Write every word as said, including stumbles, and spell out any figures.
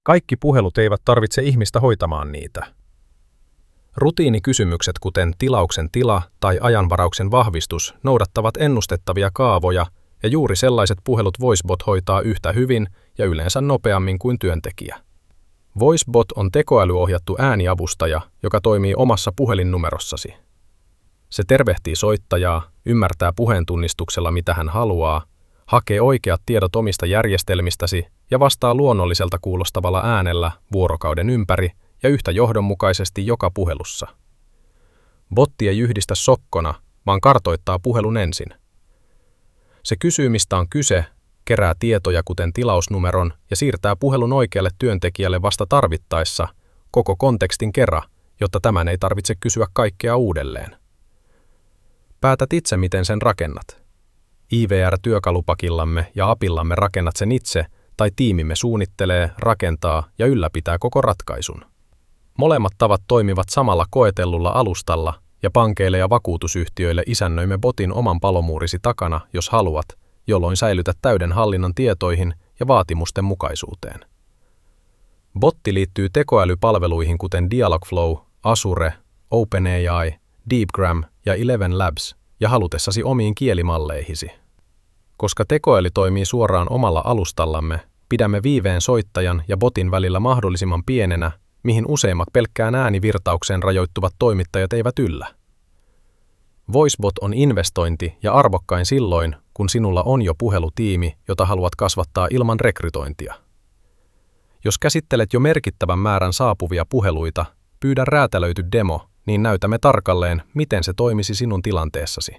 Kaikki puhelut eivät tarvitse ihmistä hoitamaan niitä. Rutiinikysymykset kuten tilauksen tila tai ajanvarauksen vahvistus noudattavat ennustettavia kaavoja, ja juuri sellaiset puhelut VoiceBot hoitaa yhtä hyvin ja yleensä nopeammin kuin työntekijä. VoiceBot on tekoälyohjattu ääniavustaja, joka toimii omassa puhelinnumerossasi. Se tervehtii soittajaa, ymmärtää puheentunnistuksella mitä hän haluaa, hakee oikeat tiedot omista järjestelmistäsi ja vastaa luonnolliselta kuulostavalla äänellä vuorokauden ympäri ja yhtä johdonmukaisesti joka puhelussa. Botti ei yhdistä sokkona, vaan kartoittaa puhelun ensin. Se kysyy, mistä on kyse, kerää tietoja kuten tilausnumeron ja siirtää puhelun oikealle työntekijälle vasta tarvittaessa koko kontekstin kerran, jotta tämän ei tarvitse kysyä kaikkea uudelleen. Päätät itse, miten sen rakennat. I V R-työkalupakillamme ja apillamme rakennat sen itse, tai tiimimme suunnittelee, rakentaa ja ylläpitää koko ratkaisun. Molemmat tavat toimivat samalla koetellulla alustalla, ja pankeille ja vakuutusyhtiöille isännöimme botin oman palomuurisi takana, jos haluat, jolloin säilytät täyden hallinnan tietoihin ja vaatimusten mukaisuuteen. Botti liittyy tekoälypalveluihin kuten Dialogflow, Azure, OpenAI, DeepGram ja Eleven Labs ja halutessasi omiin kielimalleihisi. Koska tekoäly toimii suoraan omalla alustallamme, pidämme viiveen soittajan ja botin välillä mahdollisimman pienenä, mihin useimmat pelkkään äänivirtaukseen rajoittuvat toimittajat eivät yllä. VoiceBot on investointi ja arvokkain silloin, kun sinulla on jo puhelutiimi, jota haluat kasvattaa ilman rekrytointia. Jos käsittelet jo merkittävän määrän saapuvia puheluita, pyydä räätälöity demo, niin näytämme tarkalleen, miten se toimisi sinun tilanteessasi.